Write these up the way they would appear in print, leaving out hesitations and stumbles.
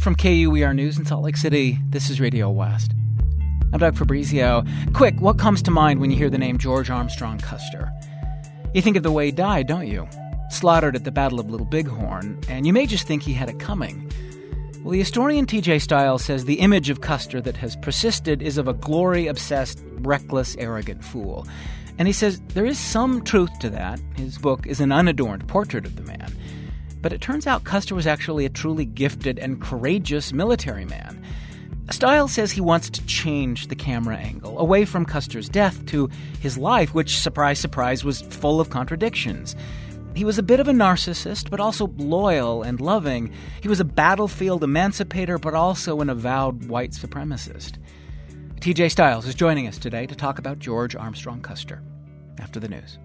From KUER News in Salt Lake City, this is Radio West. I'm Doug Fabrizio. Quick, what comes to mind when you hear the name George Armstrong Custer? You think of the way he died, don't you? Slaughtered at the Battle of Little Bighorn, and you may just think he had it coming. Well, the historian T.J. Stiles says the image of Custer that has persisted is of a glory-obsessed, reckless, arrogant fool. And he says there is some truth to that. His book is an unadorned portrait of the man. But it turns out Custer was actually a truly gifted and courageous military man. Stiles says he wants to change the camera angle, away from Custer's death to his life, which, surprise, surprise, was full of contradictions. He was a bit of a narcissist, but also loyal and loving. He was a battlefield emancipator, but also an avowed white supremacist. T.J. Stiles is joining us today to talk about George Armstrong Custer. After the news.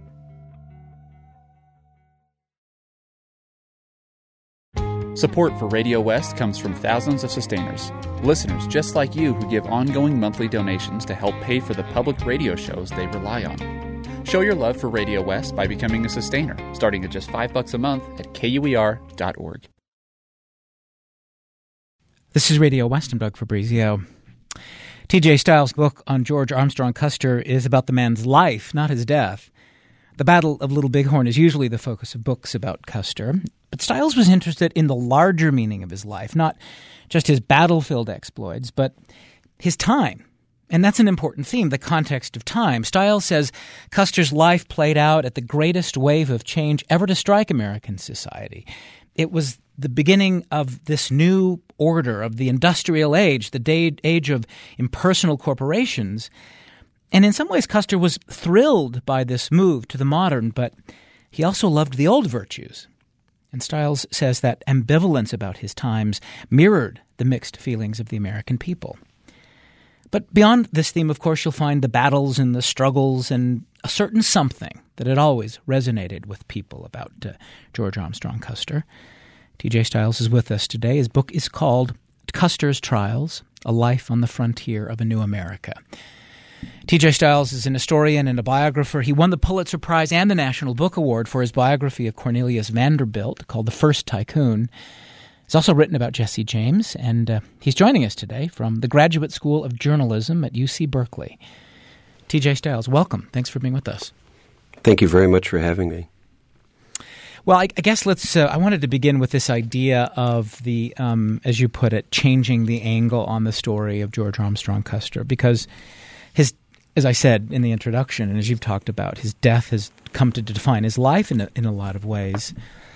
Support for Radio West comes from thousands of sustainers, listeners just like you who give ongoing monthly donations to help pay for the public radio shows they rely on. Show your love for Radio West by becoming a sustainer, starting at just $5 a month at KUER.org. This is Radio West. I'm Doug Fabrizio. T.J. Stiles' book on George Armstrong Custer is about the man's life, not his death. The Battle of Little Bighorn is usually the focus of books about Custer, but Stiles was interested in the larger meaning of his life, not just his battlefield exploits, but his time. And that's an important theme, the context of time. Stiles says Custer's life played out at the greatest wave of change ever to strike American society. It was the beginning of this new order of the industrial age, the age of impersonal corporations. And in some ways, Custer was thrilled by this move to the modern, but he also loved the old virtues. And Stiles says that ambivalence about his times mirrored the mixed feelings of the American people. But beyond this theme, of course, you'll find the battles and the struggles and a certain something that had always resonated with people about George Armstrong Custer. T.J. Stiles is with us today. His book is called Custer's Trials, A Life on the Frontier of a New America. T.J. Stiles is an historian and a biographer. He won the Pulitzer Prize and the National Book Award for his biography of Cornelius Vanderbilt called The First Tycoon. He's also written about Jesse James, and he's joining us today from the Graduate School of Journalism at UC Berkeley. T.J. Stiles, welcome. Thanks for being with us. Thank you very much for having me. Well, I guess I wanted to begin with this idea of the, as you put it, changing the angle on the story of George Armstrong Custer, because as I said in the introduction, and as you've talked about, his death has come to define his life in a lot of ways.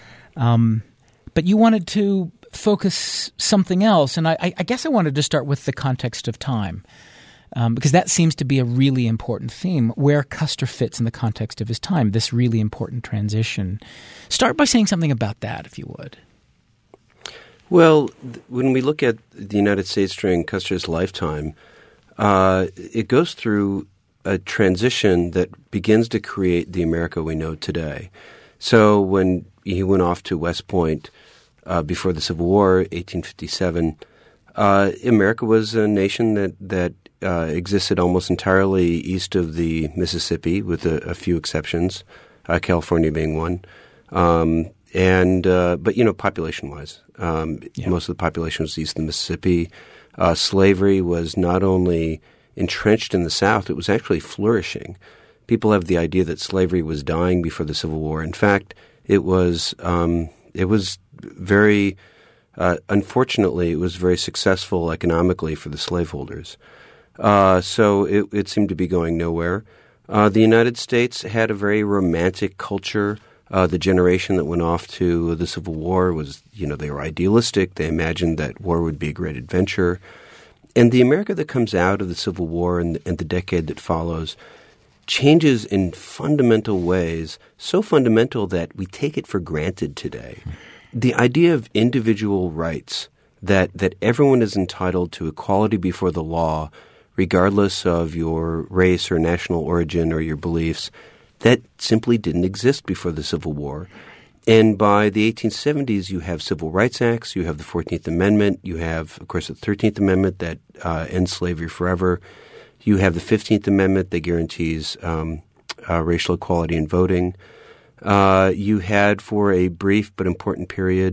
But you wanted to focus something else, and I guess I wanted to start with the context of time, because that seems to be a really important theme, where Custer fits in the context of his time, this really important transition. Start by saying something about that, if you would. Well, when we look at the United States during Custer's lifetime, it goes through a transition that begins to create the America we know today. So when he went off to West Point before the Civil War, 1857, America was a nation that existed almost entirely east of the Mississippi, with a few exceptions, California being one. But population-wise, most of the population was east of the Mississippi. Slavery was not only entrenched in the South, it was actually flourishing. People have the idea that slavery was dying before the Civil War. In fact, it was very unfortunately, it was very successful economically for the slaveholders. So it seemed to be going nowhere. The United States had a very romantic culture. The generation that went off to the Civil War was, they were idealistic. They imagined that war would be a great adventure. And the America that comes out of the Civil War and the decade that follows changes in fundamental ways, so fundamental that we take it for granted today. The idea of individual rights, that everyone is entitled to equality before the law, regardless of your race or national origin or your beliefs, that simply didn't exist before the Civil War. And by the 1870s, you have civil rights acts, you have the 14th Amendment, you have, of course, the 13th Amendment that ends slavery forever. You have the 15th Amendment that guarantees racial equality in voting. You had, for a brief but important period,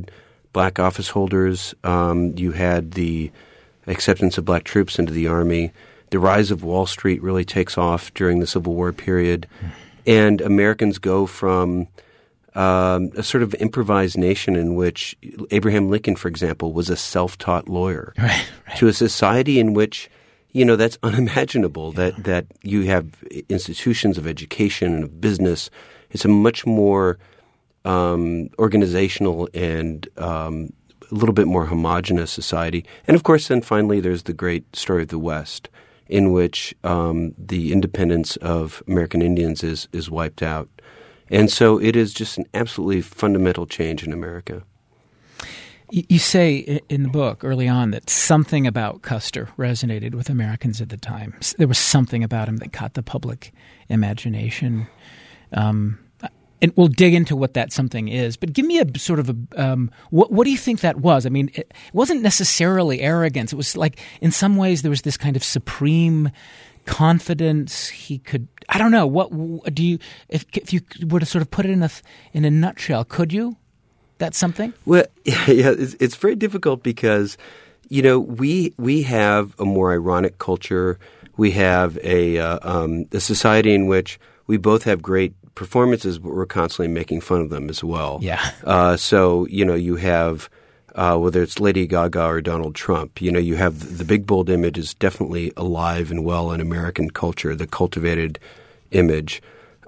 black office holders. You had the acceptance of black troops into the Army. The rise of Wall Street really takes off during the Civil War period. And Americans go from a sort of improvised nation in which Abraham Lincoln, for example, was a self-taught lawyer, to a society in which, that's unimaginable, that you have institutions of education and of business. It's a much more organizational and a little bit more homogenous society. And, of course, then finally there's the great story of the West, in which the independence of American Indians is wiped out. And so it is just an absolutely fundamental change in America. You say in the book early on that something about Custer resonated with Americans at the time. There was something about him that caught the public imagination. And we'll dig into what that something is. But give me a sort of what do you think that was? I mean, it wasn't necessarily arrogance. It was like in some ways there was this kind of supreme confidence. He could, I don't know, what do you, if you were to sort of put it in a nutshell, could you? That's something? Well, yeah, it's very difficult because, we have a more ironic culture. We have a society in which we both have great performances, but we're constantly making fun of them as well. Yeah. So, you have, whether it's Lady Gaga or Donald Trump, you have the big, bold image is definitely alive and well in American culture, the cultivated image.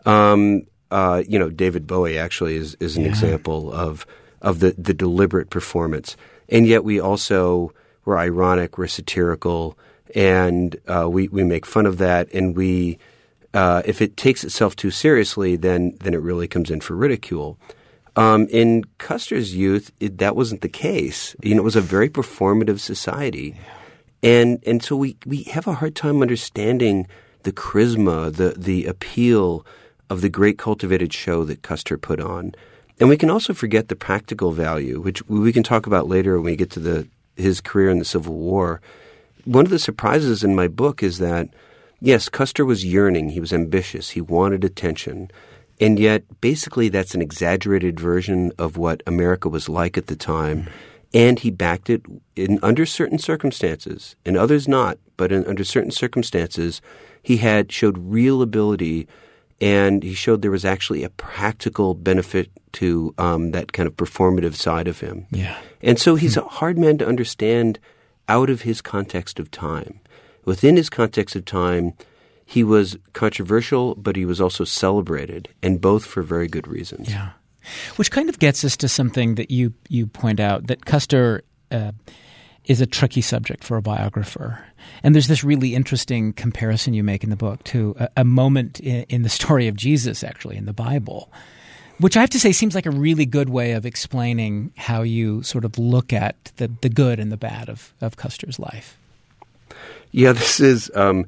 David Bowie actually is an example of the deliberate performance. And yet we're ironic, we're satirical, and we make fun of that, and we if it takes itself too seriously, then it really comes in for ridicule. In Custer's youth, that wasn't the case. It was a very performative society. Yeah. And so we have a hard time understanding the charisma, the appeal of the great cultivated show that Custer put on. And we can also forget the practical value, which we can talk about later when we get to his career in the Civil War. One of the surprises in my book is that, yes, Custer was yearning. He was ambitious. He wanted attention. And yet, basically, that's an exaggerated version of what America was like at the time. And he backed it under certain circumstances, and others not. But under certain circumstances, he showed real ability, and he showed there was actually a practical benefit to that kind of performative side of him. Yeah. And so he's a hard man to understand out of his context of time. Within his context of time, he was controversial, but he was also celebrated, and both for very good reasons. Yeah. Which kind of gets us to something that you point out, that Custer is a tricky subject for a biographer. And there's this really interesting comparison you make in the book to a moment in the story of Jesus, actually, in the Bible, which I have to say seems like a really good way of explaining how you sort of look at the good and the bad of Custer's life. Yeah, this is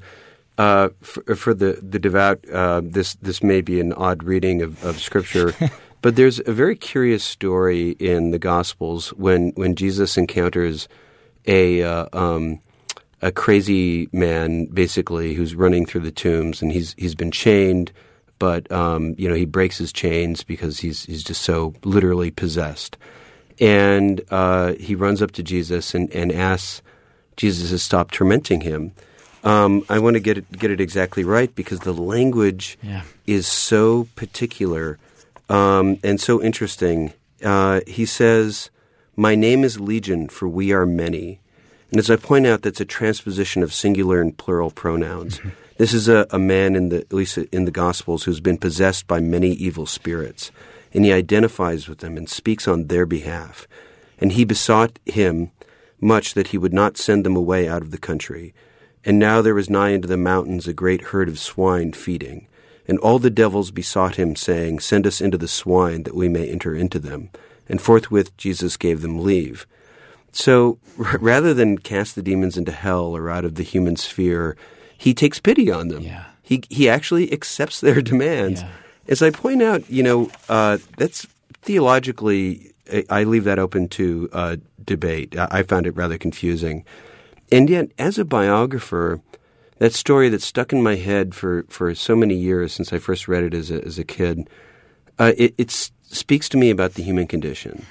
for the devout. This may be an odd reading of Scripture, but there's a very curious story in the Gospels when Jesus encounters a crazy man, basically, who's running through the tombs, and he's been chained, but he breaks his chains because he's just so literally possessed, and he runs up to Jesus and asks Jesus to stop tormenting him. I want to get it exactly right because the language is so particular and so interesting. He says, "My name is Legion, for we are many." And as I point out, that's a transposition of singular and plural pronouns. Mm-hmm. This is a man, at least in the Gospels, who's been possessed by many evil spirits, and he identifies with them and speaks on their behalf. And he besought him much that he would not send them away out of the country. And now there was nigh unto the mountains a great herd of swine feeding. And all the devils besought him, saying, Send us into the swine, that we may enter into them. And forthwith Jesus gave them leave. So rather than cast the demons into hell or out of the human sphere, he takes pity on them. Yeah. He actually accepts their demands. Yeah. As I point out, that's theologically, I leave that open to debate. I found it rather confusing. And yet, as a biographer, that story that stuck in my head for so many years since I first read it as a kid, it speaks to me about the human condition.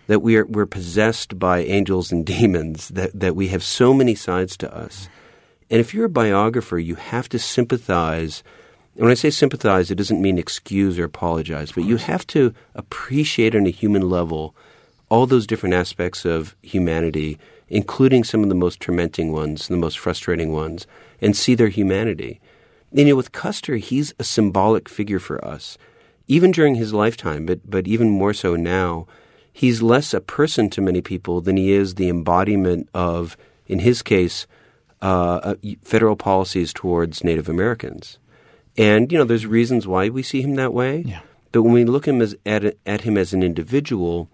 that we're possessed by angels and demons, that we have so many sides to us. And if you're a biographer, you have to sympathize. And when I say sympathize, it doesn't mean excuse or apologize, but you have to appreciate on a human level all those different aspects of humanity, including some of the most tormenting ones, the most frustrating ones, and see their humanity. And, with Custer, he's a symbolic figure for us, even during his lifetime, but even more so now. He's less a person to many people than he is the embodiment of, in his case, federal policies towards Native Americans. And, there's reasons why we see him that way. Yeah. But when we look at him as an individual,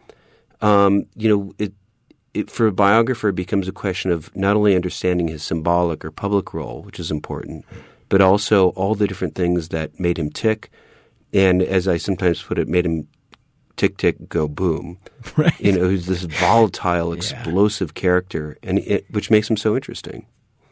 for a biographer, it becomes a question of not only understanding his symbolic or public role, which is important, but also all the different things that made him tick. And as I sometimes put it, made him tick, tick, go boom. Right. Who's this volatile, explosive character, and which makes him so interesting.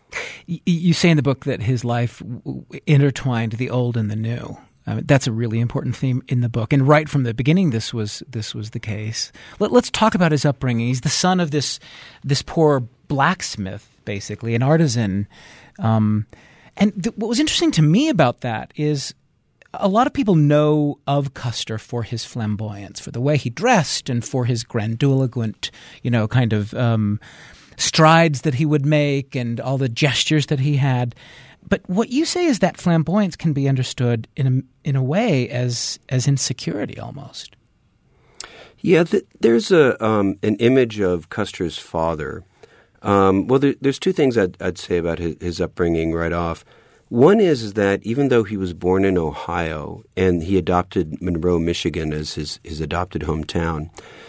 You say in the book that his life intertwined the old and the new. That's a really important theme in the book, and right from the beginning, this was the case. Let's talk about his upbringing. He's the son of this poor blacksmith, basically, an artisan. And what was interesting to me about that is a lot of people know of Custer for his flamboyance, for the way he dressed, and for his grandiloquent, kind of strides that he would make and all the gestures that he had. But what you say is that flamboyance can be understood in a way as insecurity almost. Yeah, there's an image of Custer's father. There's two things I'd say about his upbringing right off. One is that even though he was born in Ohio and he adopted Monroe, Michigan as his adopted hometown,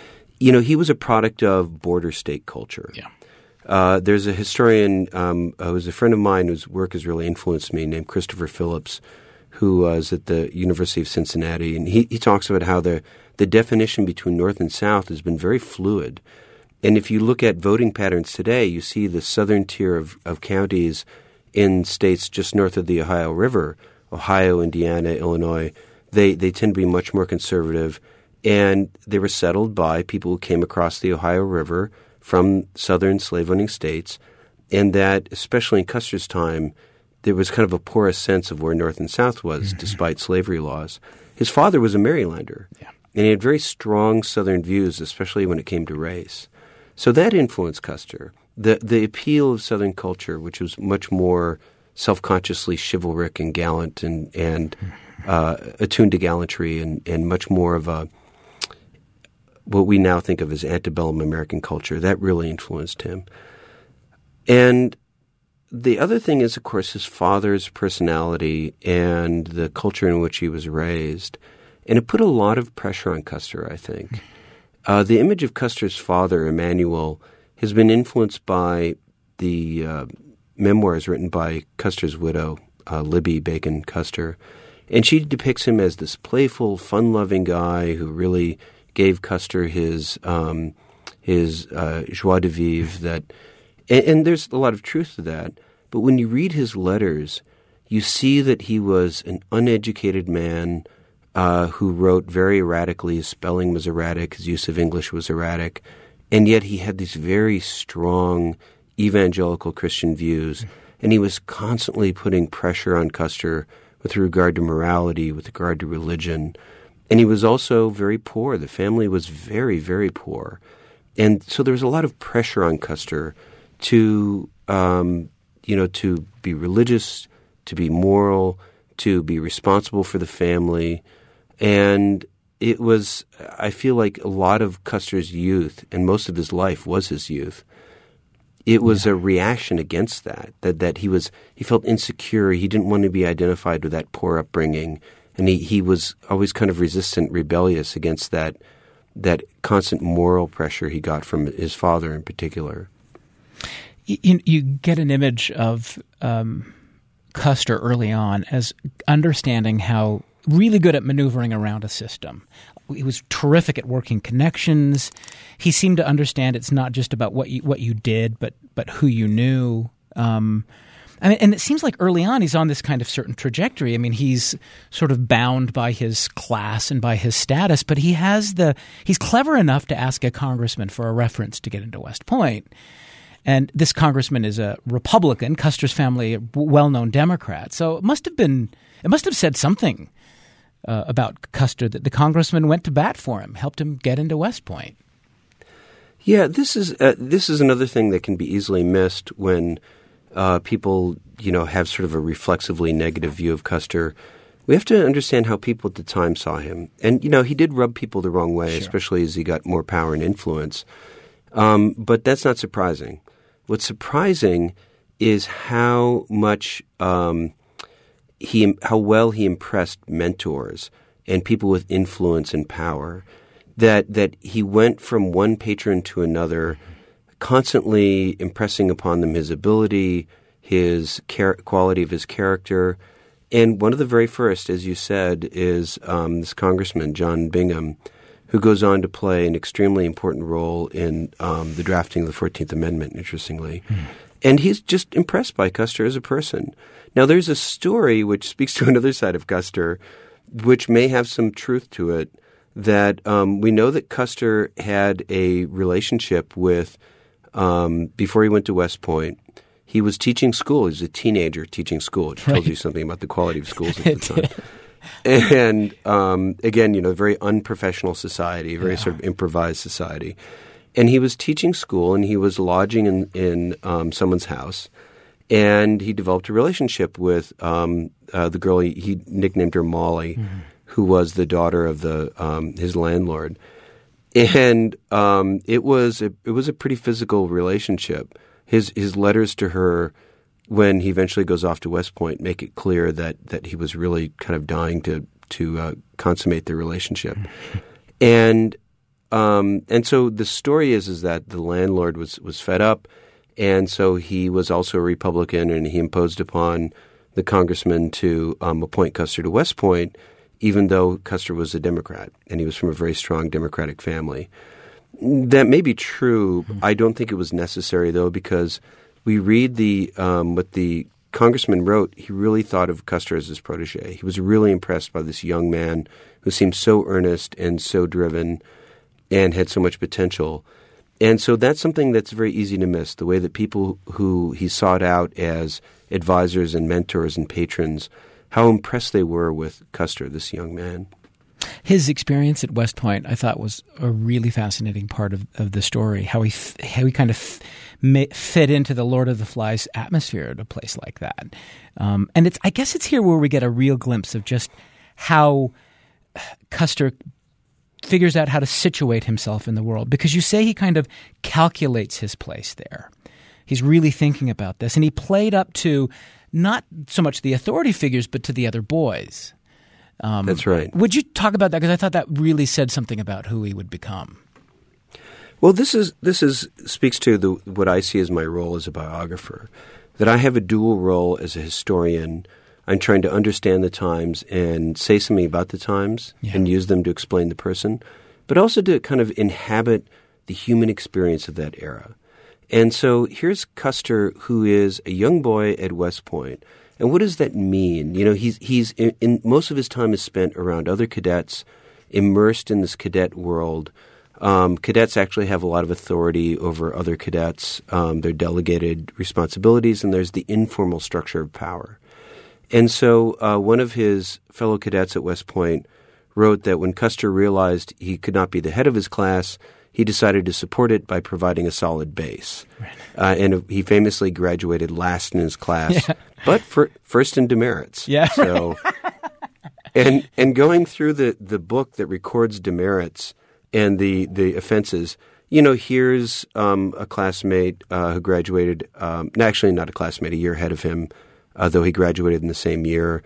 he was a product of border state culture. Yeah. There's a historian who's a friend of mine whose work has really influenced me named Christopher Phillips, who was at the University of Cincinnati. And he talks about how the definition between North and South has been very fluid. And if you look at voting patterns today, you see the southern tier of counties in states just north of the Ohio River, Ohio, Indiana, Illinois, they tend to be much more conservative. And they were settled by people who came across the Ohio River from southern slave-owning states, and that, especially in Custer's time, there was kind of a porous sense of where North and South was, despite slavery laws. His father was a Marylander, and he had very strong Southern views, especially when it came to race. So that influenced Custer. The appeal of Southern culture, which was much more self-consciously chivalric and gallant and attuned to gallantry and much more of what we now think of as antebellum American culture, that really influenced him. And the other thing is, of course, his father's personality and the culture in which he was raised. And it put a lot of pressure on Custer, I think. The image of Custer's father, Emmanuel, has been influenced by the memoirs written by Custer's widow, Libby Bacon Custer. And she depicts him as this playful, fun-loving guy who really gave Custer his joie de vivre. And there's a lot of truth to that. But when you read his letters, you see that he was an uneducated man who wrote very erratically. His spelling was erratic. His use of English was erratic. And yet he had these very strong evangelical Christian views. And he was constantly putting pressure on Custer with regard to morality, with regard to religion. And he was also very poor. The family was very, very poor. And so there was a lot of pressure on Custer to be religious, to be moral, to be responsible for the family. And it was, I feel like a lot of Custer's youth, and most of his life was his youth, it was a reaction against that he felt insecure. He didn't want to be identified with that poor upbringing. And he was always kind of resistant, rebellious against that constant moral pressure he got from his father in particular. You get an image of Custer early on as understanding how really good at maneuvering around a system. He was terrific at working connections. He seemed to understand it's not just about what you did, but who you knew. I mean, and it seems like early on he's on this kind of certain trajectory. I mean, he's sort of bound by his class and by his status, but he's clever enough to ask a congressman for a reference to get into West Point. And this congressman is a Republican, Custer's family, a well-known Democrat. So it must have said something about Custer that the congressman went to bat for him, helped him get into West Point. Yeah, this is another thing that can be easily missed when people, have sort of a reflexively negative view of Custer. We have to understand how people at the time saw him. And, he did rub people the wrong way, especially as he got more power and influence. But that's not surprising. What's surprising is how much how well he impressed mentors and people with influence and power. That he went from one patron to another, constantly impressing upon them his ability, his quality of his character. And one of the very first, as you said, is this congressman, John Bingham, who goes on to play an extremely important role in the drafting of the 14th Amendment, interestingly. And he's just impressed by Custer as a person. Now, there's a story which speaks to another side of Custer, which may have some truth to it, that we know that Custer had a relationship with, before he went to West Point, he was teaching school. He was a teenager teaching school, which tells you something about the quality of schools at the time. And again, very unprofessional society, very sort of improvised society. And he was teaching school, and he was lodging in someone's house. And he developed a relationship with the girl. He nicknamed her Molly, who was the daughter of his landlord. And it was a pretty physical relationship. His letters to her, when he eventually goes off to West Point, make it clear that he was really kind of dying to consummate the relationship. And so the story is that the landlord was fed up, and so he was also a Republican, and he imposed upon the congressman to appoint Custer to West Point, even though Custer was a Democrat, and he was from a very strong Democratic family. That may be true. I don't think it was necessary, though, because we read what the congressman wrote. He really thought of Custer as his protege. He was really impressed by this young man who seemed so earnest and so driven and had so much potential. And so that's something that's very easy to miss, the way that people who he sought out as advisors and mentors and patrons, how impressed they were with Custer, this young man. His experience at West Point, I thought, was a really fascinating part of the story, how he kind of fit into the Lord of the Flies atmosphere at a place like that. And I guess it's here where we get a real glimpse of just how Custer figures out how to situate himself in the world, because you say he kind of calculates his place there. He's really thinking about this, and he played up to not so much the authority figures, but to the other boys. That's right. Would you talk about that? Because I thought that really said something about who he would become. Well, this speaks to what I see as my role as a biographer, that I have a dual role as a historian. I'm trying to understand the times and say something about the times and use them to explain the person, but also to kind of inhabit the human experience of that era. And so here's Custer, who is a young boy at West Point. And what does that mean? He's in most of his time is spent around other cadets, immersed in this cadet world. Cadets actually have a lot of authority over other cadets. They're delegated responsibilities, and there's the informal structure of power. And so one of his fellow cadets at West Point wrote that when Custer realized he could not be the head of his class, he decided to support it by providing a solid base. Right. And he famously graduated last in his class, but first in demerits. Yeah. So, and going through the book that records demerits and the offenses, here's a classmate who graduated, actually not a classmate, a year ahead of him, though he graduated in the same year,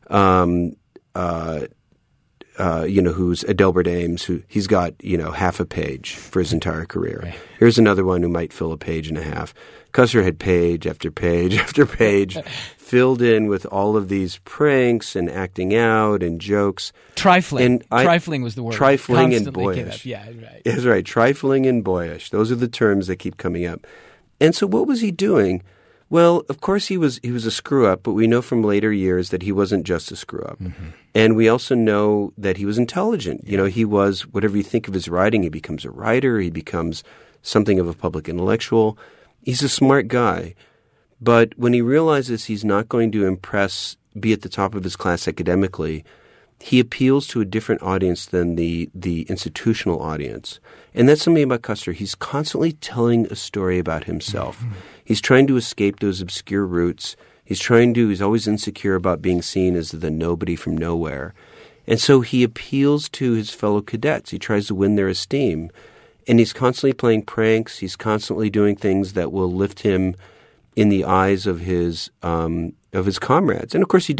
who's Adelbert Ames, who he's got, half a page for his entire career. Right. Here's another one who might fill a page and a half. Custer had page after page after page filled in with all of these pranks and acting out and jokes. Trifling. Trifling was the word. Trifling and boyish. Yeah, right. That's right. Trifling and boyish. Those are the terms that keep coming up. And so what was he doing? Well, of course he was a screw-up, but we know from later years that he wasn't just a screw-up. And we also know that he was intelligent. You know, he was, whatever you think of his writing, he becomes a writer, he becomes something of a public intellectual. He's a smart guy. But when he realizes he's not going to be at the top of his class academically, he appeals to a different audience than the institutional audience. And that's something about Custer. He's constantly telling a story about himself. He's trying to escape those obscure roots. He's always insecure about being seen as the nobody from nowhere. And so he appeals to his fellow cadets. He tries to win their esteem. And he's constantly playing pranks. He's constantly doing things that will lift him in the eyes of his comrades. And of course he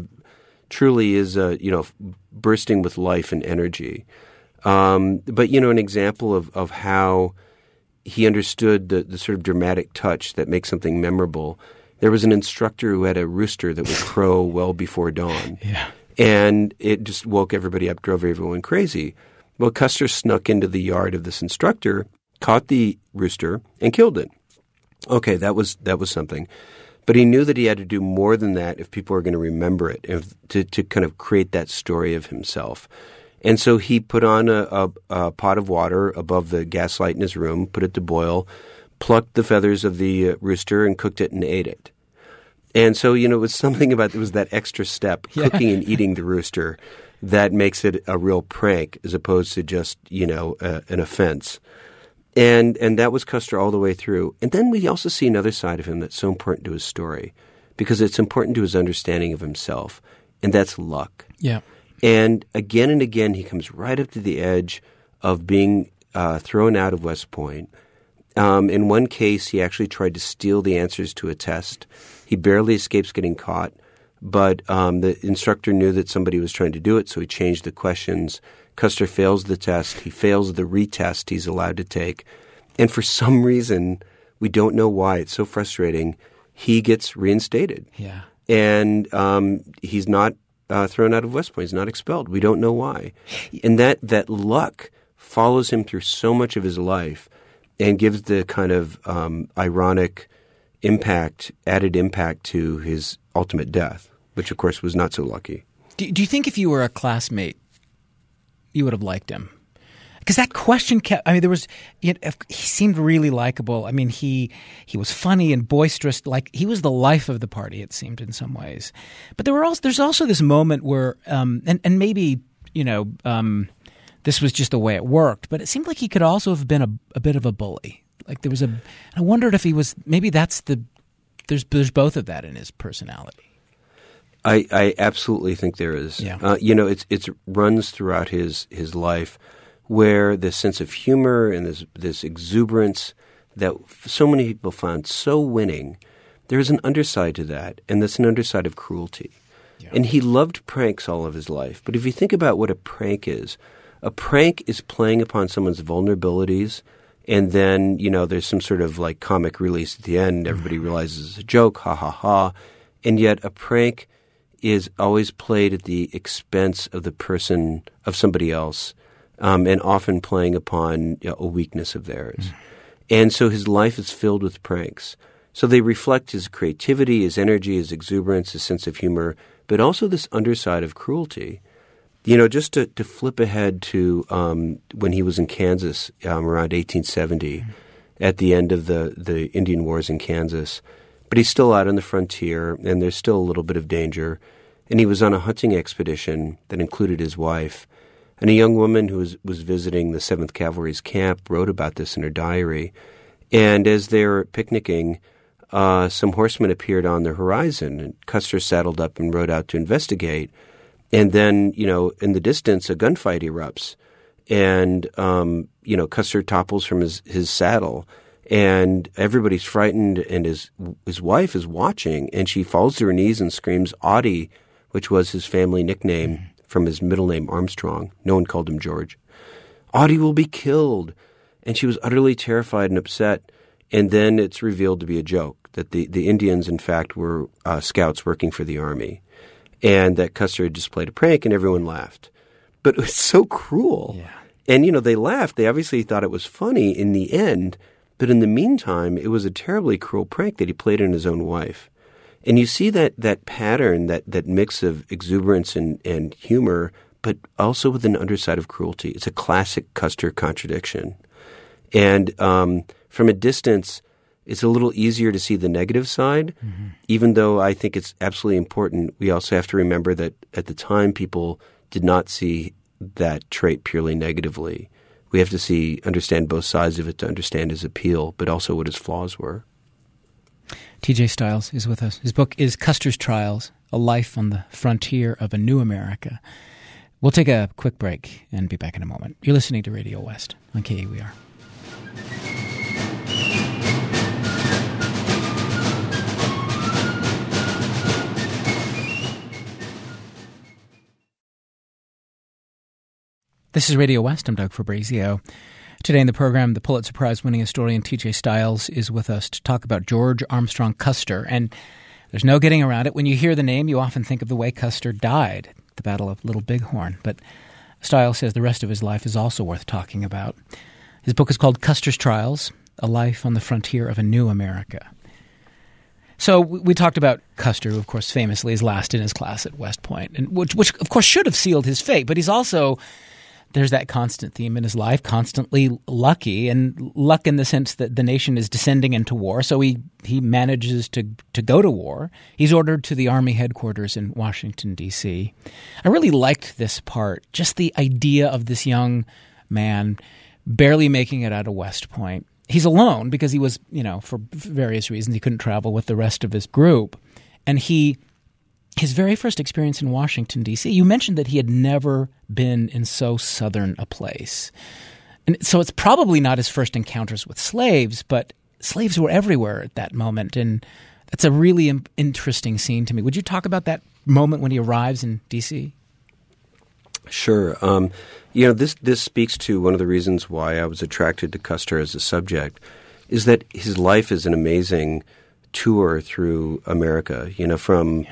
truly is, bursting with life and energy. But, an example of how he understood the sort of dramatic touch that makes something memorable. There was an instructor who had a rooster that would crow well before dawn. Yeah. And it just woke everybody up, drove everyone crazy. Well, Custer snuck into the yard of this instructor, caught the rooster, and killed it. Okay, that was something. But he knew that he had to do more than that if people were going to remember it, to kind of create that story of himself. And so he put on a pot of water above the gas light in his room, put it to boil, plucked the feathers of the rooster and cooked it and ate it. And so, it was that extra step, cooking and eating the rooster, that makes it a real prank as opposed to just, an offense. And that was Custer all the way through. And then we also see another side of him that's so important to his story because it's important to his understanding of himself, and that's luck. Yeah. And again, he comes right up to the edge of being thrown out of West Point. In one case, he actually tried to steal the answers to a test. He barely escapes getting caught, but the instructor knew that somebody was trying to do it, so he changed the questions. Custer fails the test. He fails the retest he's allowed to take. And for some reason, we don't know why, it's so frustrating, he gets reinstated. Yeah. And he's not thrown out of West Point. He's not expelled. We don't know why. And that luck follows him through so much of his life and gives the kind of ironic added impact to his ultimate death, which, of course, was not so lucky. Do you think if you were a classmate, you would have liked him? Because that question kept. I mean, he seemed really likable. I mean, he was funny and boisterous. Like he was the life of the party. It seemed in some ways. But there's also this moment where, and maybe this was just the way it worked. But it seemed like he could also have been a bit of a bully. Like there was I wondered if he was. Maybe there's both of that in his personality. I absolutely think there is. Yeah. It runs throughout his life, where this sense of humor and this exuberance that so many people found so winning, there is an underside to that, and that's an underside of cruelty. Yeah. And he loved pranks all of his life. But if you think about what a prank is playing upon someone's vulnerabilities, and then, there's some sort of like comic release at the end. Everybody realizes it's a joke, ha, ha, ha. And yet a prank is always played at the expense of the person, of somebody else, and often playing upon a weakness of theirs. And so his life is filled with pranks. So they reflect his creativity, his energy, his exuberance, his sense of humor, but also this underside of cruelty. Just to flip ahead to when he was in Kansas around 1870, at the end of the Indian Wars in Kansas. But he's still out on the frontier, and there's still a little bit of danger. And he was on a hunting expedition that included his wife. And a young woman who was visiting the 7th Cavalry's camp wrote about this in her diary. And as they were picnicking, some horsemen appeared on the horizon, and Custer saddled up and rode out to investigate. And then, in the distance, a gunfight erupts. And, Custer topples from his saddle. And everybody's frightened, and his wife is watching, and she falls to her knees and screams, "Audie," which was his family nickname from his middle name, Armstrong. No one called him George. "Audie will be killed." And she was utterly terrified and upset. And then it's revealed to be a joke, that the Indians, in fact, were scouts working for the Army, and that Custer had just played a prank, and everyone laughed. But it was so cruel. Yeah. And, they laughed. They obviously thought it was funny in the end, But in the meantime, it was a terribly cruel prank that he played on his own wife. And you see that pattern, that mix of exuberance and humor, but also with an underside of cruelty. It's a classic Custer contradiction. And from a distance, it's a little easier to see the negative side, even though I think it's absolutely important. We also have to remember that at the time, people did not see that trait purely negatively. We have to understand both sides of it to understand his appeal, but also what his flaws were. T.J. Stiles is with us. His book is Custer's Trials, A Life on the Frontier of a New America. We'll take a quick break and be back in a moment. You're listening to Radio West on KUER. This is Radio West. I'm Doug Fabrizio. Today in the program, the Pulitzer Prize-winning historian T.J. Stiles is with us to talk about George Armstrong Custer. And there's no getting around it. When you hear the name, you often think of the way Custer died at the Battle of Little Bighorn. But Stiles says the rest of his life is also worth talking about. His book is called Custer's Trials, A Life on the Frontier of a New America. So we talked about Custer, who, of course, famously is last in his class at West Point, and which of course, should have sealed his fate. But he's also... there's that constant theme in his life, constantly lucky, and luck in the sense that the nation is descending into war, so he manages to go to war. He's ordered to the Army headquarters in Washington, D.C. I really liked this part, just the idea of this young man barely making it out of West Point. He's alone because he was, for various reasons, he couldn't travel with the rest of his group. And his very first experience in Washington, D.C., you mentioned that he had never been in so southern a place. And so it's probably not his first encounters with slaves, but slaves were everywhere at that moment. And that's a really interesting scene to me. Would you talk about that moment when he arrives in D.C.? Sure. This speaks to one of the reasons why I was attracted to Custer as a subject, is that his life is an amazing tour through America, from...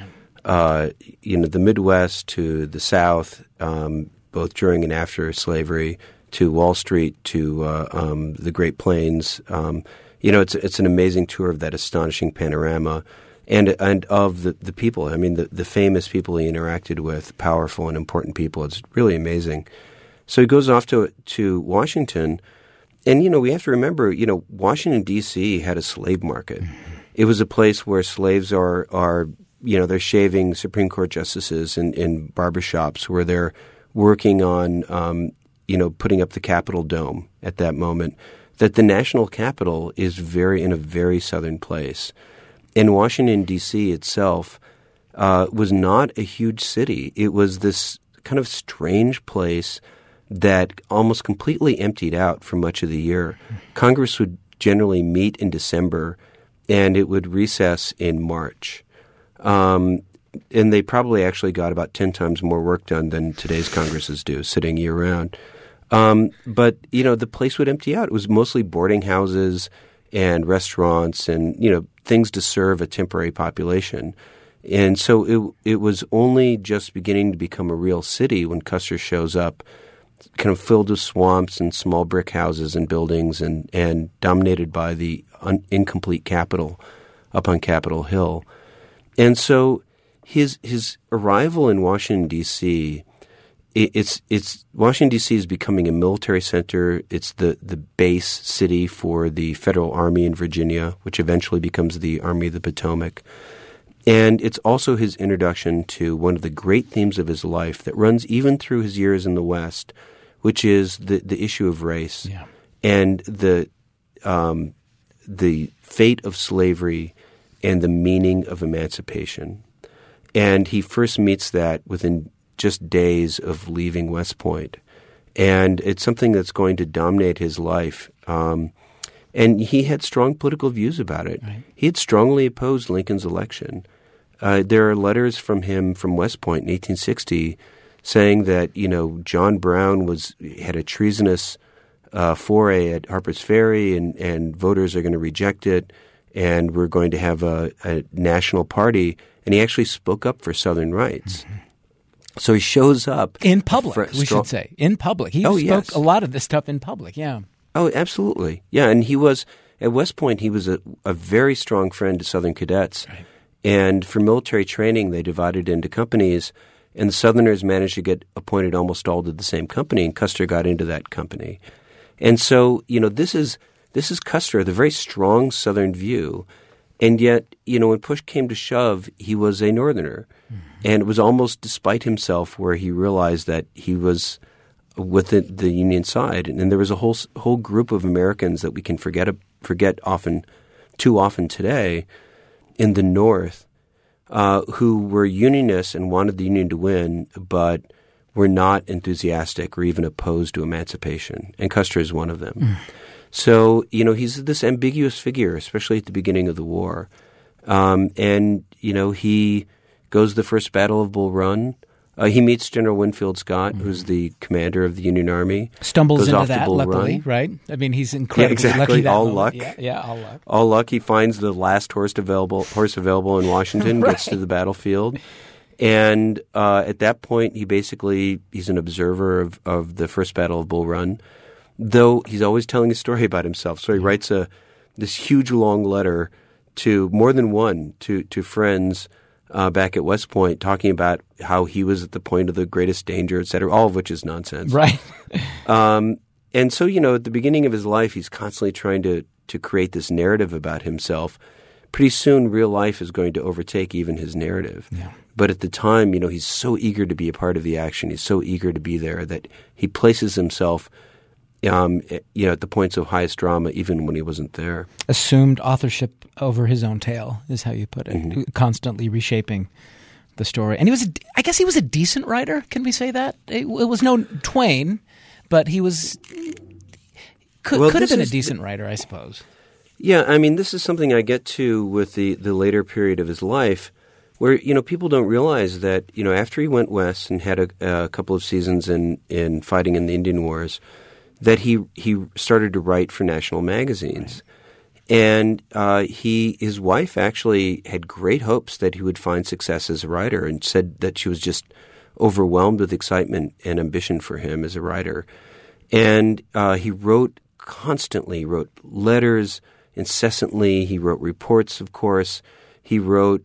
the Midwest to the South, both during and after slavery, to Wall Street, to the Great Plains. It's an amazing tour of that astonishing panorama, and of the people. I mean, the famous people he interacted with, powerful and important people. It's really amazing. So he goes off to Washington, and we have to remember, Washington D.C. had a slave market. It was a place where slaves are they're shaving Supreme Court justices in barbershops, where they're working on, putting up the Capitol dome at that moment. That the national capital is in a very southern place. And Washington, D.C. itself was not a huge city. It was this kind of strange place that almost completely emptied out for much of the year. Congress would generally meet in December, and it would recess in March. And they probably actually got about 10 times more work done than today's Congresses do, sitting year-round. But the place would empty out. It was mostly boarding houses and restaurants and, things to serve a temporary population. And so it was only just beginning to become a real city when Custer shows up, kind of filled with swamps and small brick houses and buildings and dominated by the incomplete Capitol up on Capitol Hill. And so his arrival in Washington, D.C., Washington, D.C. is becoming a military center. It's the base city for the Federal Army in Virginia, which eventually becomes the Army of the Potomac. And it's also his introduction to one of the great themes of his life that runs even through his years in the West, which is the issue of race and the fate of slavery and the meaning of emancipation. And he first meets that within just days of leaving West Point. And it's something that's going to dominate his life. And he had strong political views about it. Right. He had strongly opposed Lincoln's election. There are letters from him from West Point in 1860 saying that, John Brown had a treasonous foray at Harper's Ferry and voters are going to reject it. And we're going to have a national party. And he actually spoke up for Southern rights. Mm-hmm. So he shows up. In public, we should say. In public. He spoke a lot of this stuff in public, yeah. Oh, absolutely. Yeah, and he was at West Point, he was a very strong friend to Southern cadets. Right. And for military training, they divided into companies, and the Southerners managed to get appointed almost all to the same company, and Custer got into that company. And so, this is Custer with a very strong Southern view. And yet, when push came to shove, he was a Northerner. Mm-hmm. And it was almost despite himself where he realized that he was with the Union side. And there was a whole group of Americans that we can forget too often today in the North who were Unionists and wanted the Union to win, but were not enthusiastic or even opposed to emancipation. And Custer is one of them. Mm. So, he's this ambiguous figure, especially at the beginning of the war. And he goes to the first Battle of Bull Run. He meets General Winfield Scott, who's the commander of the Union Army. Stumbles into that, luckily, right? I mean, he's incredibly lucky. All luck. Yeah, all luck. All luck. He finds the last horse available in Washington, right. Gets to the battlefield. And at that point, he's an observer of the first Battle of Bull Run, though he's always telling a story about himself. So he writes this huge, long letter to more than one, to friends back at West Point, talking about how he was at the point of the greatest danger, et cetera, all of which is nonsense. Right. And so, at the beginning of his life, he's constantly trying to create this narrative about himself. Pretty soon, real life is going to overtake even his narrative. Yeah. But at the time, he's so eager to be a part of the action. He's so eager to be there that he places himself at the points of highest drama, even when he wasn't there. Assumed authorship over his own tale is how you put it, mm-hmm. Constantly reshaping the story. And I guess he was a decent writer. Can we say that? It was no Twain, but he was could have been a decent writer, I suppose. Yeah, I mean, this is something I get to with the later period of his life, where people don't realize that after he went west and had a couple of seasons in fighting in the Indian Wars, that he started to write for national magazines. Right. And his wife actually had great hopes that he would find success as a writer, and said that she was just overwhelmed with excitement and ambition for him as a writer. And he constantly wrote letters incessantly. He wrote reports, of course. He wrote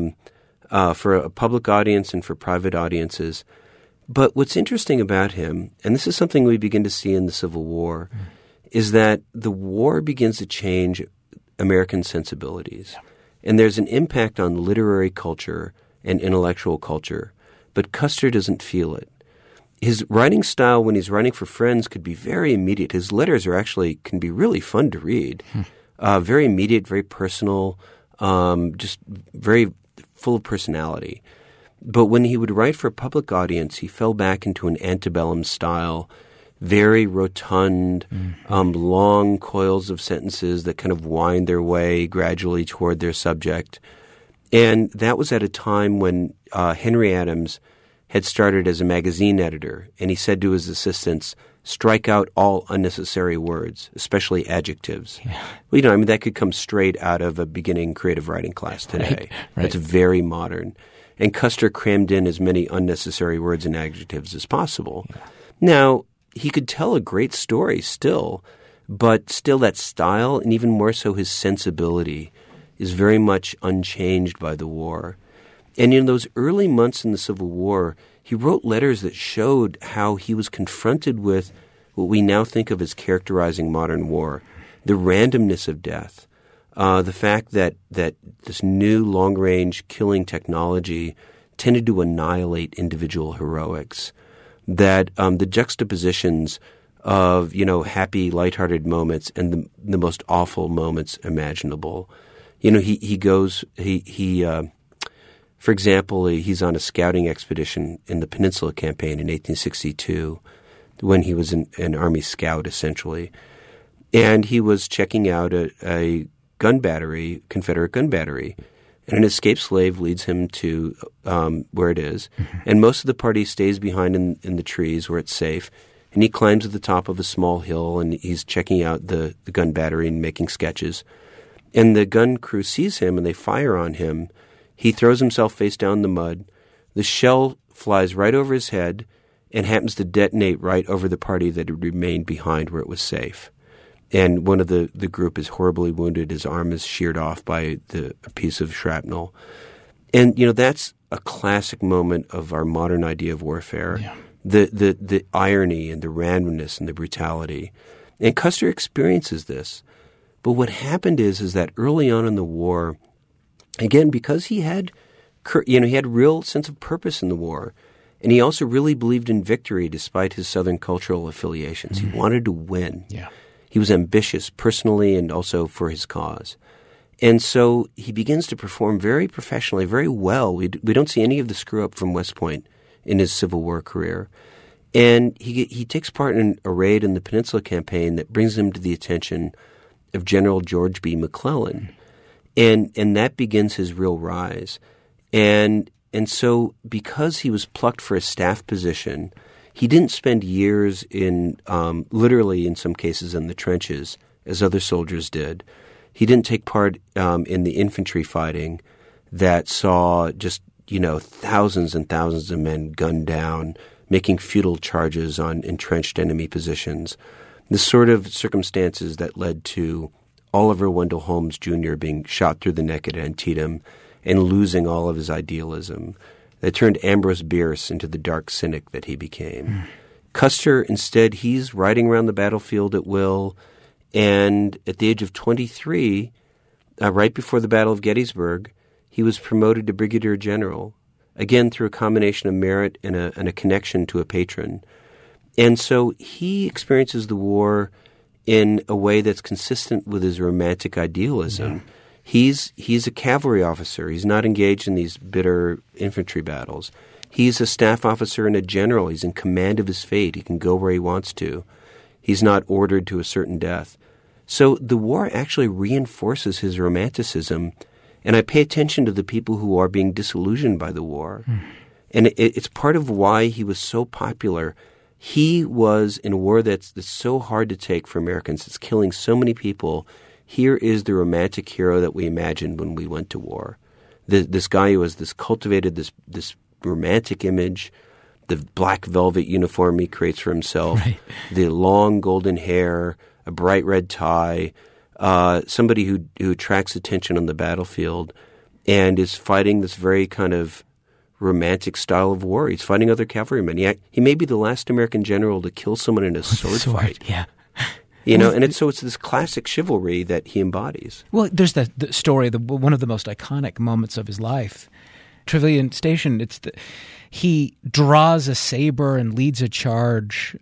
for a public audience and for private audiences. But what's interesting about him, and this is something we begin to see in the Civil War, is that the war begins to change American sensibilities. And there's an impact on literary culture and intellectual culture, but Custer doesn't feel it. His writing style when he's writing for friends could be very immediate. His letters can be really fun to read. Very immediate, very personal, just very full of personality. But when he would write for a public audience, he fell back into an antebellum style, very rotund, long coils of sentences that kind of wind their way gradually toward their subject. And that was at a time when Henry Adams had started as a magazine editor, and he said to his assistants, strike out all unnecessary words, especially adjectives. Yeah. Well, that could come straight out of a beginning creative writing class today. Right. That's very modern. And Custer crammed in as many unnecessary words and adjectives as possible. Yeah. Now, he could tell a great story still, but still that style, and even more so his sensibility, is very much unchanged by the war. And in those early months in the Civil War, he wrote letters that showed how he was confronted with what we now think of as characterizing modern war, the randomness of death, the fact that this new long-range killing technology tended to annihilate individual heroics, that the juxtapositions of happy, lighthearted moments and the most awful moments imaginable. For example, he's on a scouting expedition in the Peninsula Campaign in 1862 when he was an Army scout, essentially. And he was checking out a gun battery, Confederate gun battery, and an escaped slave leads him to where it is. Mm-hmm. And most of the party stays behind in the trees where it's safe. And he climbs to the top of a small hill, and he's checking out the gun battery and making sketches. And the gun crew sees him, and they fire on him. He throws himself face down in the mud. The shell flies right over his head and happens to detonate right over the party that had remained behind where it was safe. and one of the group is horribly wounded. His arm is sheared off by a piece of shrapnel. And, that's a classic moment of our modern idea of warfare, the irony and the randomness and the brutality. And Custer experiences this. But what happened is that early on in the war, again, because he had real sense of purpose in the war, and he also really believed in victory despite his Southern cultural affiliations. He wanted to win. Yeah. He was ambitious personally and also for his cause. And so he begins to perform very professionally, very well. We don't see any of the screw-up from West Point in his Civil War career. And he takes part in a raid in the Peninsula Campaign that brings him to the attention of General George B. McClellan. And that begins his real rise. And so because he was plucked for a staff position, he didn't spend years in literally in some cases in the trenches as other soldiers did. He didn't take part in the infantry fighting that saw just, thousands and thousands of men gunned down, making futile charges on entrenched enemy positions. The sort of circumstances that led to Oliver Wendell Holmes Jr. being shot through the neck at Antietam and losing all of his idealism. That turned Ambrose Bierce into the dark cynic that he became. Custer, instead, he's riding around the battlefield at will, and at the age of 23, right before the Battle of Gettysburg, he was promoted to brigadier general, again through a combination of merit and a connection to a patron. And so he experiences the war in a way that's consistent with his romantic idealism. Yeah. He's a cavalry officer. He's not engaged in these bitter infantry battles. He's a staff officer and a general. He's in command of his fate. He can go where he wants to. He's not ordered to a certain death. So the war actually reinforces his romanticism, and I pay attention to the people who are being disillusioned by the war. And it's part of why he was so popular. He was in a war that's so hard to take for Americans. It's killing so many people. Here is the romantic hero that we imagined when we went to war. This guy who has cultivated this romantic image, the black velvet uniform he creates for himself, the long golden hair, a bright red tie, somebody who attracts attention on the battlefield and is fighting this very kind of romantic style of war. He's fighting other cavalrymen. He may be the last American general to kill someone in a sword fight. Yeah. And it's this classic chivalry that he embodies. Well, there's the story, one of the most iconic moments of his life. Trevilian Station, he draws a saber and leads a charge.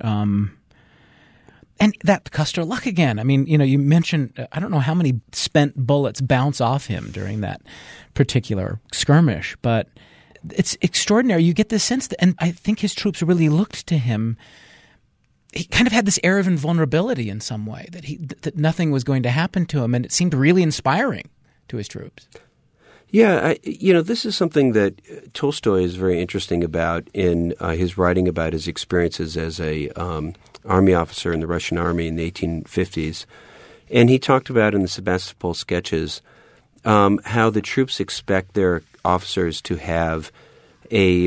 And that Custer luck again. I mean, you mentioned, I don't know how many spent bullets bounce off him during that particular skirmish, but it's extraordinary. You get this sense that, and I think his troops really looked to him. He kind of had this air of invulnerability in some way, that nothing was going to happen to him, and it seemed really inspiring to his troops. Yeah, this is something that Tolstoy is very interesting about in his writing about his experiences as a army officer in the Russian army in the 1850s. And he talked about in the Sebastopol sketches how the troops expect their officers to have a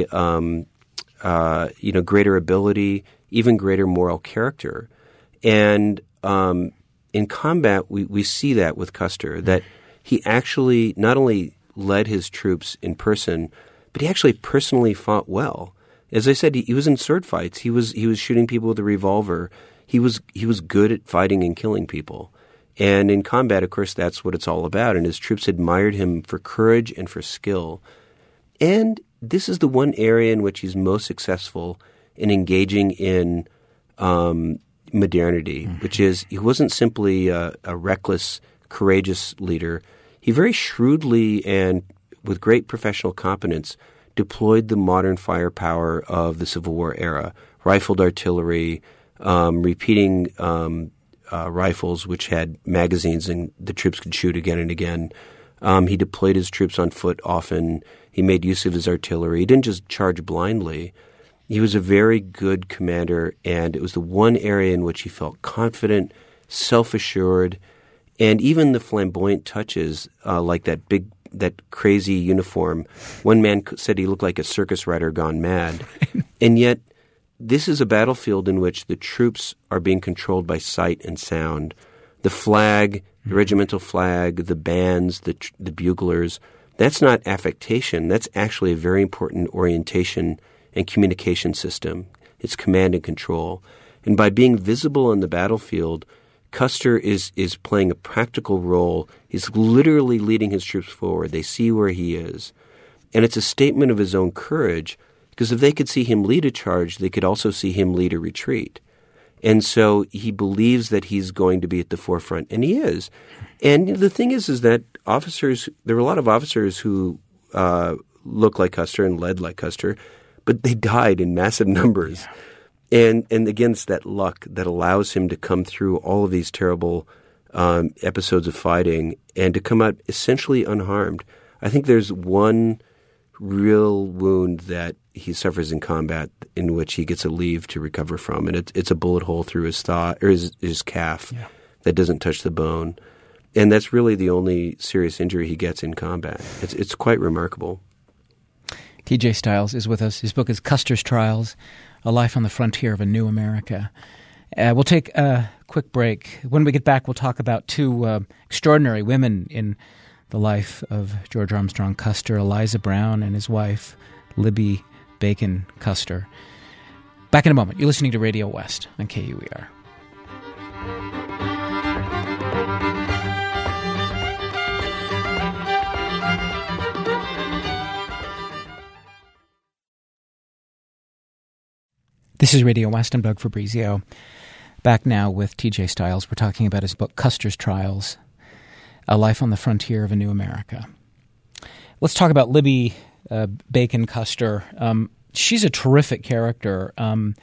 greater ability, even greater moral character. And in combat, we see that with Custer, that he actually not only led his troops in person, but he actually personally fought well. As I said, he was in sword fights. He was shooting people with a revolver. He was good at fighting and killing people. And in combat, of course, that's what it's all about. And his troops admired him for courage and for skill. And this is the one area in which he's most successful in engaging in modernity, which is he wasn't simply a reckless, courageous leader. He very shrewdly and with great professional competence deployed the modern firepower of the Civil War era, rifled artillery, repeating rifles which had magazines and the troops could shoot again and again. He deployed his troops on foot often. He made use of his artillery. He didn't just charge blindly. He was a very good commander, and it was the one area in which he felt confident, self-assured, and even the flamboyant touches, like that crazy uniform. One man said he looked like a circus rider gone mad. And yet, this is a battlefield in which the troops are being controlled by sight and sound. The flag, the regimental flag, the bands, the buglers, that's not affectation. That's actually a very important orientation and communication system. It's command and control. And by being visible on the battlefield, Custer is playing a practical role. He's literally leading his troops forward. They see where he is. And it's a statement of his own courage, because if they could see him lead a charge, they could also see him lead a retreat. And so he believes that he's going to be at the forefront, and he is. And the thing is that there were a lot of officers who looked like Custer and led like Custer, but they died in massive numbers. Yeah. And again, it's that luck that allows him to come through all of these terrible episodes of fighting and to come out essentially unharmed. I think there's one real wound that he suffers in combat in which he gets a leave to recover from, and it's a bullet hole through his thigh or his calf that doesn't touch the bone, and that's really the only serious injury he gets in combat. It's quite remarkable. T.J. Stiles is with us. His book is Custer's Trials: A Life on the Frontier of a New America. We'll take a quick break. When we get back, we'll talk about two extraordinary women in the life of George Armstrong Custer, Eliza Brown and his wife, Libby Bacon Custer. Back in a moment. You're listening to Radio West on KUER. This is Radio West. I'm Doug Fabrizio. Back now with T.J. Stiles. We're talking about his book, Custer's Trials: A Life on the Frontier of a New America. Let's talk about Libby Bacon Custer. She's a terrific character, and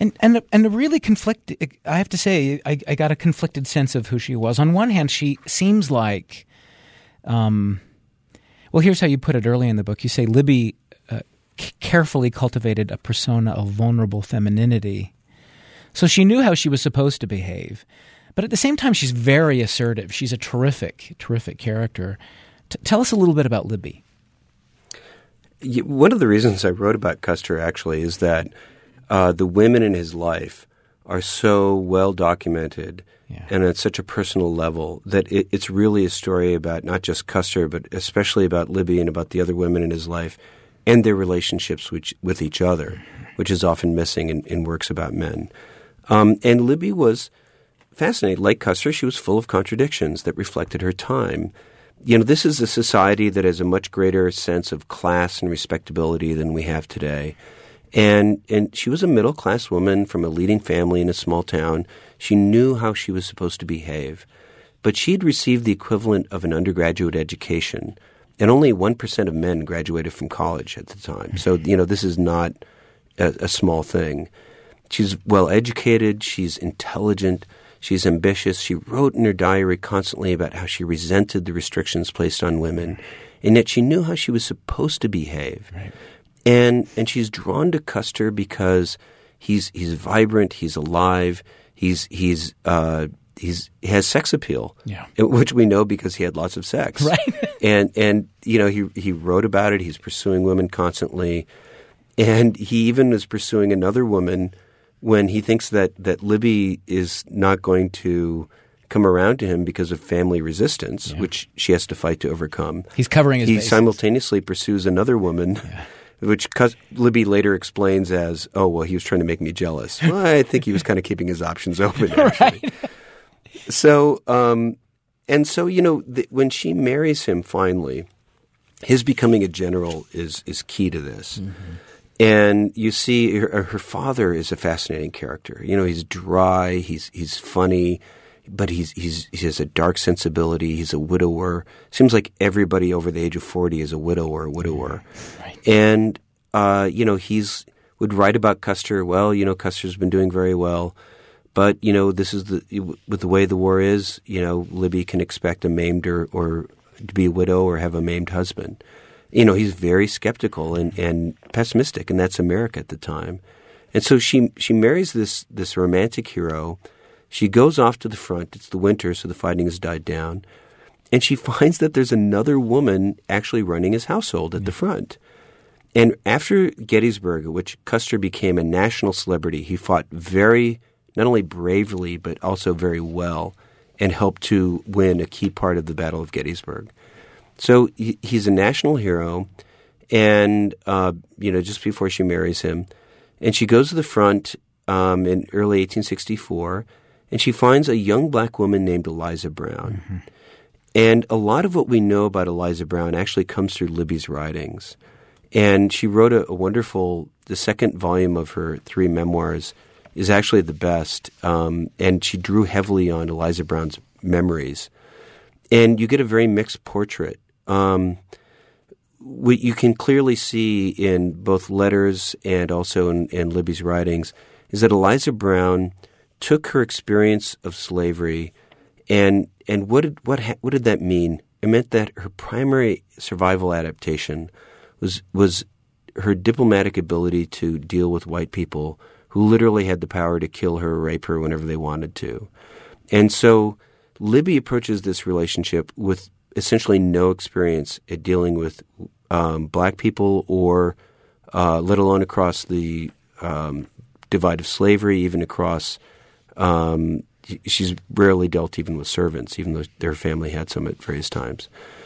a really conflicted. I have to say, I got a conflicted sense of who she was. On one hand, she seems like, well, here's how you put it early in the book. You say Libby carefully cultivated a persona of vulnerable femininity, so she knew how she was supposed to behave. But at the same time, she's very assertive. She's a terrific, terrific character. Tell us a little bit about Libby. One of the reasons I wrote about Custer, actually, is that the women in his life are so well documented and at such a personal level that it's really a story about not just Custer, but especially about Libby and about the other women in his life and their relationships with each other, which is often missing in works about men. And Libby was fascinating. Like Custer, she was full of contradictions that reflected her time. You know, this is a society that has a much greater sense of class and respectability than we have today. And she was a middle-class woman from a leading family in a small town. She knew how she was supposed to behave. But she'd received the equivalent of an undergraduate education, and only 1% of men graduated from college at the time. So, you know, this is not a small thing. She's well-educated. She's intelligent. She's ambitious. She wrote in her diary constantly about how she resented the restrictions placed on women, and yet she knew how she was supposed to behave. Right. And she's drawn to Custer because he's vibrant, he's alive, he has sex appeal, which we know because he had lots of sex. Right. and you know, he wrote about it. He's pursuing women constantly, and he even is pursuing another woman when he thinks that Libby is not going to come around to him because of family resistance, which she has to fight to overcome. He's covering his bases. He simultaneously pursues another woman, which Libby later explains as, oh, well, he was trying to make me jealous. Well, I think he was kind of keeping his options open, actually. Right. So, you know, when she marries him finally, his becoming a general is key to this. Mm-hmm. And you see her father is a fascinating character. You know, he's dry, he's funny, but he has a dark sensibility. He's a widower. Seems like everybody over the age of 40 is a widower. Right. And, you know, would write about Custer. Well, you know, Custer's been doing very well. But, you know, this is with the way the war is, you know, Libby can expect a maimed or to be a widow or have a maimed husband. You know, he's very skeptical and pessimistic, and that's America at the time. And so she marries this romantic hero. She goes off to the front. It's the winter, so the fighting has died down. And she finds that there's another woman actually running his household at the front. And after Gettysburg, at which Custer became a national celebrity, he fought very, not only bravely, but also very well. and helped to win a key part of the Battle of Gettysburg. So he's a national hero, and just before she marries him, and she goes to the front in early 1864, and she finds a young black woman named Eliza Brown. Mm-hmm. And a lot of what we know about Eliza Brown actually comes through Libby's writings. And she wrote a wonderful, the second volume of her 3 memoirs is actually the best, and she drew heavily on Eliza Brown's memories. And you get a very mixed portrait. What you can clearly see in both letters and also in Libby's writings is that Eliza Brown took her experience of slavery, and what did that mean? It meant that her primary survival adaptation was her diplomatic ability to deal with white people who literally had the power to kill her or rape her whenever they wanted to. And so Libby approaches this relationship with essentially no experience at dealing with black people or let alone across the divide of slavery, even across she's rarely dealt even with servants, even though their family had some at various times.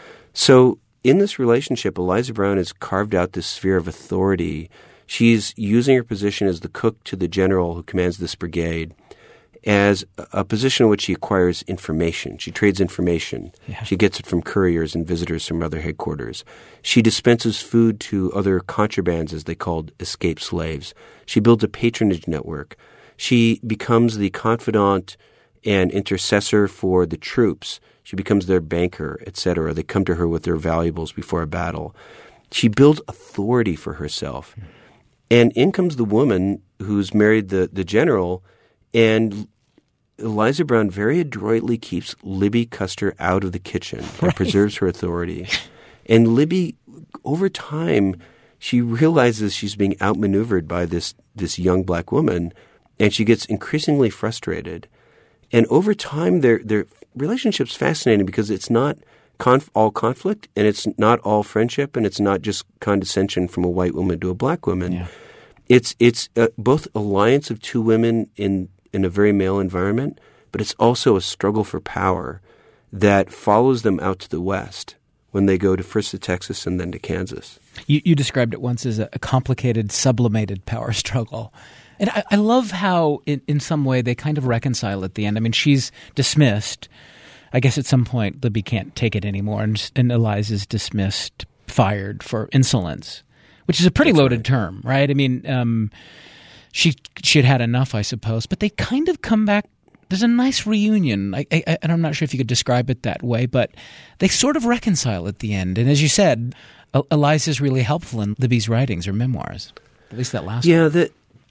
So in this relationship, Eliza Brown has carved out this sphere of authority. She's using her position as the cook to the general who commands this brigade as a position in which she acquires information. She trades information. Yeah. She gets it from couriers and visitors from other headquarters. She dispenses food to other contrabands, as they called escaped slaves. She builds a patronage network. She becomes the confidant and intercessor for the troops. She becomes their banker, etc. They come to her with their valuables before a battle. She builds authority for herself. And in comes the woman who's married the general, and Eliza Brown very adroitly keeps Libby Custer out of the kitchen and preserves her authority. And Libby, over time, she realizes she's being outmaneuvered by this young black woman, and she gets increasingly frustrated. And over time, their relationship's fascinating because it's not all conflict, and it's not all friendship, and it's not just condescension from a white woman to a black woman. Yeah. It's both alliance of two women in a very male environment, but it's also a struggle for power that follows them out to the west when they go first to Texas and then to Kansas. You described it once as a complicated, sublimated power struggle. And I love how, in some way, they kind of reconcile at the end. I mean, she's dismissed. I guess at some point, Libby can't take it anymore, and Eliza's dismissed, fired for insolence, which is a pretty loaded term, right? I mean, she had had enough, I suppose. But they kind of come back. There's a nice reunion. And I'm not sure if you could describe it that way, but they sort of reconcile at the end. And as you said, Eliza's really helpful in Libby's writings or memoirs, at least that last one.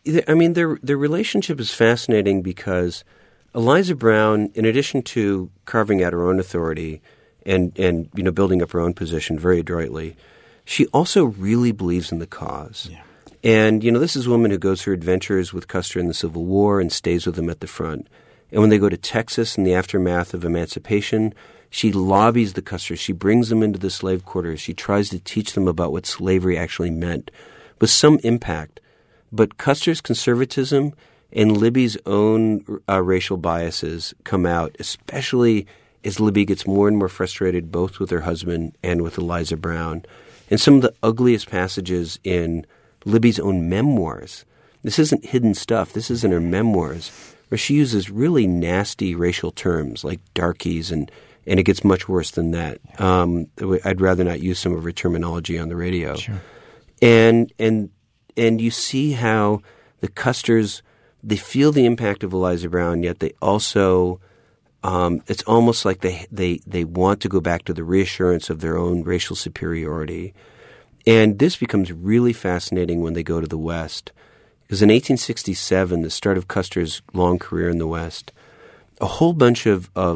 Their relationship is fascinating because Eliza Brown, in addition to carving out her own authority and building up her own position very adroitly, she also really believes in the cause. Yeah. And, this is a woman who goes through adventures with Custer in the Civil War and stays with him at the front. And when they go to Texas in the aftermath of emancipation, she lobbies the Custers. She brings them into the slave quarters. She tries to teach them about what slavery actually meant with some impact. But Custer's conservatism and Libby's own racial biases come out, especially as Libby gets more and more frustrated both with her husband and with Eliza Brown. And some of the ugliest passages in Libby's own memoirs, this isn't hidden stuff, this is in her memoirs, where she uses really nasty racial terms like darkies, and it gets much worse than that. I'd rather not use some of her terminology on the radio. Sure. And you see how the Custers, they feel the impact of Eliza Brown, yet they also it's almost like they want to go back to the reassurance of their own racial superiority. And this becomes really fascinating when they go to the West. Because in 1867, the start of Custer's long career in the West, a whole bunch of a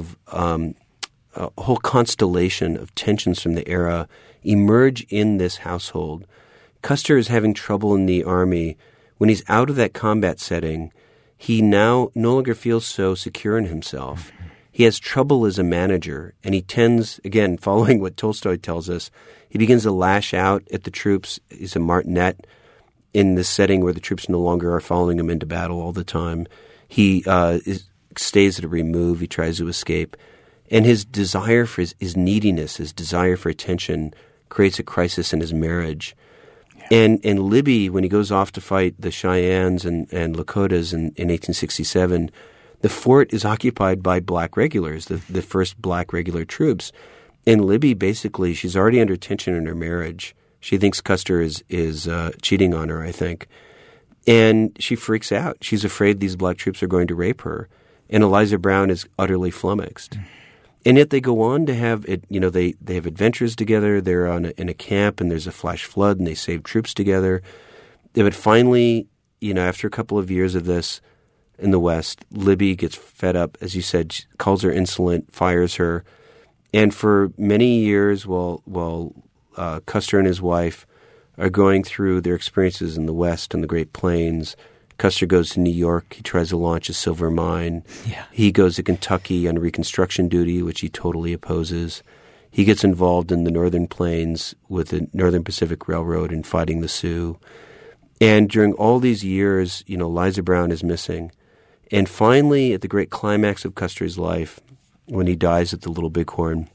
whole constellation of tensions from the era emerge in this household. Custer is having trouble in the Army. When he's out of that combat setting, he now no longer feels so secure in himself. He has trouble as a manager, and he tends, again, following what Tolstoy tells us, he begins to lash out at the troops. He's a martinet in this setting where the troops no longer are following him into battle all the time. stays at a remove. He tries to escape. And his desire for his neediness, his desire for attention creates a crisis in his marriage. Yeah. And Libby, when he goes off to fight the Cheyennes and Lakotas in 1867, the fort is occupied by black regulars, the first black regular troops. And Libby, basically, she's already under tension in her marriage. She thinks Custer is cheating on her, I think. And she freaks out. She's afraid these black troops are going to rape her. And Eliza Brown is utterly flummoxed. And yet they go on to have it. They have adventures together. They're in a camp, and there's a flash flood, and they save troops together. But finally, after a couple of years of this in the West, Libby gets fed up, as you said, she calls her insolent, fires her. And for many years, while Custer and his wife are going through their experiences in the West and the Great Plains, Custer goes to New York. He tries to launch a silver mine. Yeah. He goes to Kentucky on reconstruction duty, which he totally opposes. He gets involved in the Northern Plains with the Northern Pacific Railroad and fighting the Sioux. And during all these years, Eliza Brown is missing. And finally, at the great climax of Custer's life, when he dies at the Little Bighorn,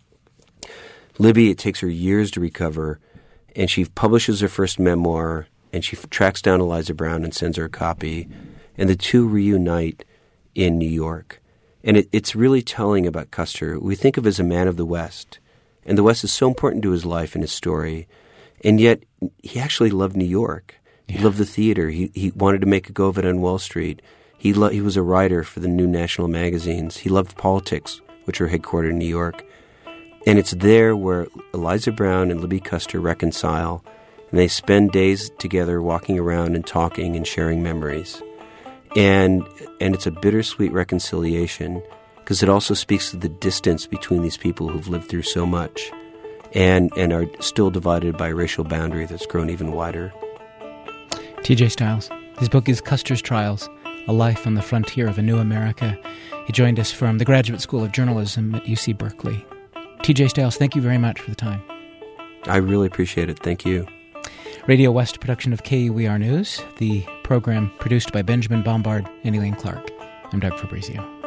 Libby, it takes her years to recover, and she publishes her first memoir, and she tracks down Eliza Brown and sends her a copy, and the two reunite in New York. And it's really telling about Custer. We think of as a man of the West, and the West is so important to his life and his story, and yet he actually loved New York. He loved the theater. He wanted to make a go of it on Wall Street. He was a writer for the new national magazines. He loved politics, which are headquartered in New York. And it's there where Eliza Brown and Libby Custer reconcile, and they spend days together walking around and talking and sharing memories. And it's a bittersweet reconciliation because it also speaks to the distance between these people who've lived through so much and are still divided by a racial boundary that's grown even wider. T.J. Stiles. His book is Custer's Trials, A Life on the Frontier of a New America. He joined us from the Graduate School of Journalism at UC Berkeley. T.J. Stiles, thank you very much for the time. I really appreciate it. Thank you. Radio West production of KUER News, the program produced by Benjamin Bombard and Elaine Clark. I'm Doug Fabrizio.